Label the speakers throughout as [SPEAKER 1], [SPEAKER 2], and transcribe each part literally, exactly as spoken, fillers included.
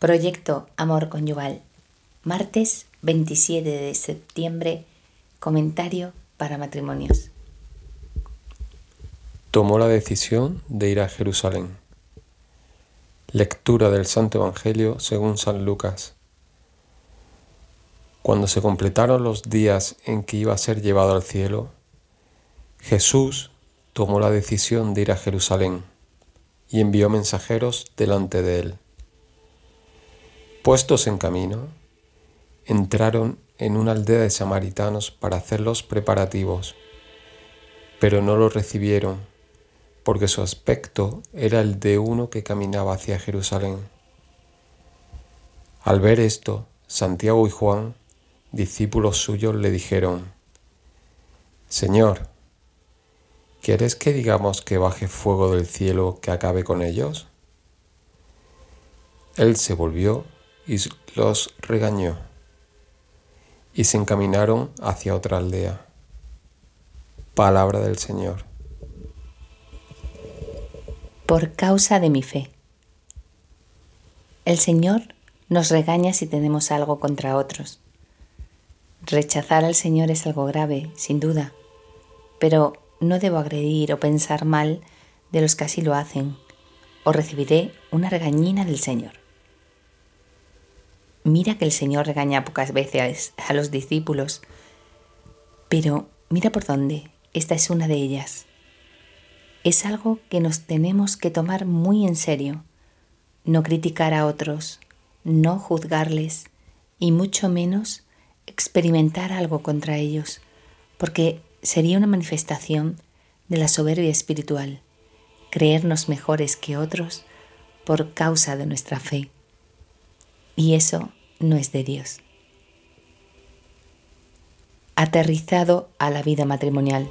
[SPEAKER 1] Proyecto Amor Conyugal, martes veintisiete de septiembre, comentario para matrimonios.
[SPEAKER 2] Tomó la decisión de ir a Jerusalén. Lectura del Santo Evangelio según San Lucas. Cuando se completaron los días en que iba a ser llevado al cielo, Jesús tomó la decisión de ir a Jerusalén y envió mensajeros delante de él. Puestos en camino, entraron en una aldea de samaritanos para hacer los preparativos, pero no lo recibieron, porque su aspecto era el de uno que caminaba hacia Jerusalén. Al ver esto, Santiago y Juan, discípulos suyos, le dijeron: «Señor, ¿quieres que digamos que baje fuego del cielo que acabe con ellos?». Él se volvió y los regañó, y se encaminaron hacia otra aldea. Palabra del Señor.
[SPEAKER 1] Por causa de mi fe. El Señor nos regaña si tenemos algo contra otros. Rechazar al Señor es algo grave, sin duda, pero no debo agredir o pensar mal de los que así lo hacen, o recibiré una regañina del Señor. Mira que el Señor regaña pocas veces a los discípulos, pero mira por dónde, esta es una de ellas. Es algo que nos tenemos que tomar muy en serio, no criticar a otros, no juzgarles y mucho menos experimentar algo contra ellos, porque sería una manifestación de la soberbia espiritual, creernos mejores que otros por causa de nuestra fe. Y eso no es de Dios. Aterrizado a la vida matrimonial.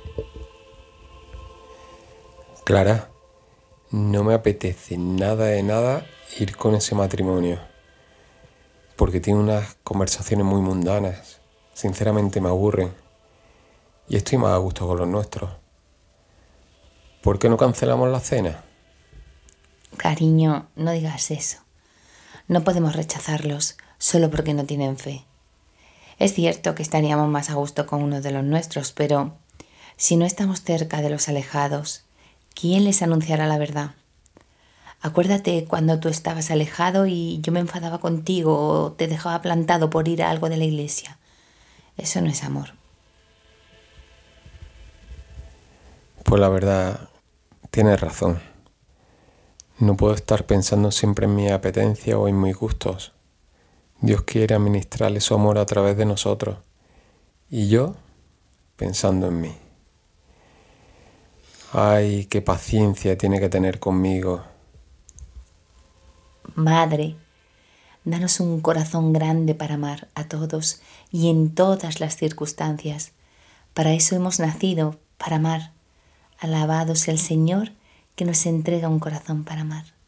[SPEAKER 2] Clara, no me apetece nada de nada ir con ese matrimonio, porque tiene unas conversaciones muy mundanas. Sinceramente me aburren y estoy más a gusto con los nuestros. ¿Por qué no cancelamos la cena?
[SPEAKER 1] Cariño, no digas eso. No podemos rechazarlos solo porque no tienen fe. Es cierto que estaríamos más a gusto con uno de los nuestros, pero si no estamos cerca de los alejados, ¿quién les anunciará la verdad? Acuérdate cuando tú estabas alejado y yo me enfadaba contigo o te dejaba plantado por ir a algo de la iglesia. Eso no es amor.
[SPEAKER 2] Pues la verdad, tienes razón. No puedo estar pensando siempre en mi apetencia o en mis gustos. Dios quiere administrarle su amor a través de nosotros y yo pensando en mí. Ay, qué paciencia tiene que tener conmigo.
[SPEAKER 1] Madre, danos un corazón grande para amar a todos y en todas las circunstancias. Para eso hemos nacido, para amar. Alabado sea el Señor que nos entrega un corazón para amar.